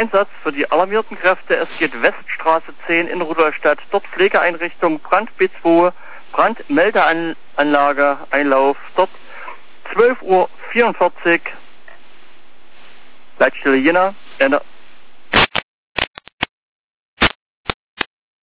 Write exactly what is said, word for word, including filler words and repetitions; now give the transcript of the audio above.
Einsatz für die alarmierten Kräfte. Es geht Weststraße zehn in Rudolstadt. Dort Pflegeeinrichtung, Brand B zwei, Brandmeldeanlage, Einlauf. Dort zwölf Uhr vierundvierzig. Leitstelle Jena. Ende.